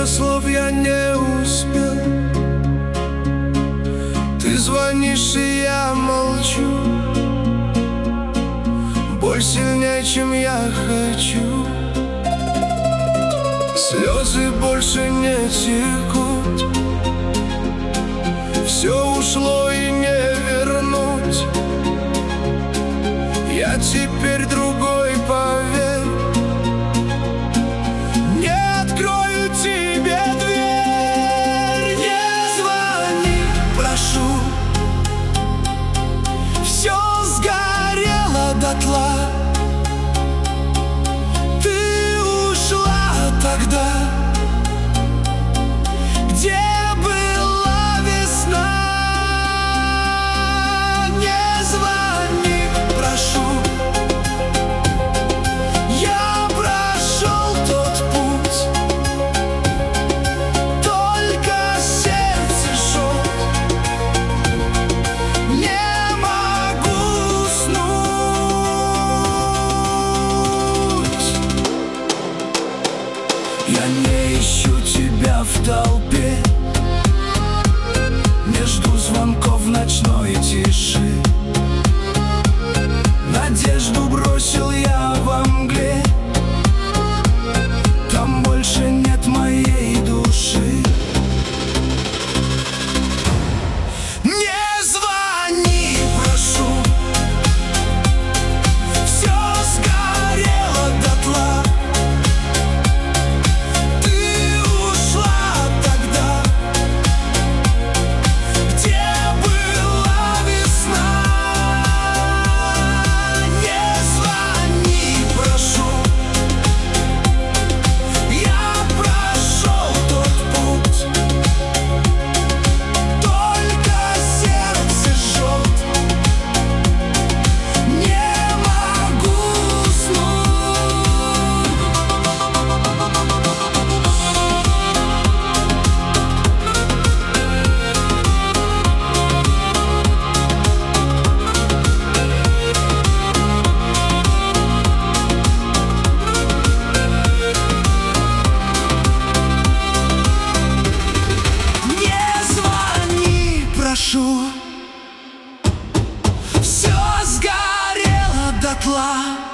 1000 слов я не успел. Ты звонишь, и я молчу. Боль сильнее, чем я хочу. Слезы больше не текут. Все ушло и не вернуть. Я теперь другой, поверь. Не открою тебе дверь. Не звони, прошу. Все сгорело дотла. Ты ушла тогда, где была весна. Не звони, прошу. Я прошел тот путь, только сердце жжет. Не могу уснуть. Я не ищу тебя в толпе, не жду звонков в ночной тиши. Надежду бросил я во мгле. Там больше нет моей души. Не звони, прошу. Все сгорело дотла. Ты ушла тогда, где была весна. Не звони, прошу. Я прошел тот путь, только сердце жжет. Не могу уснуть. Не звони, прошу. Все сгорело дотла.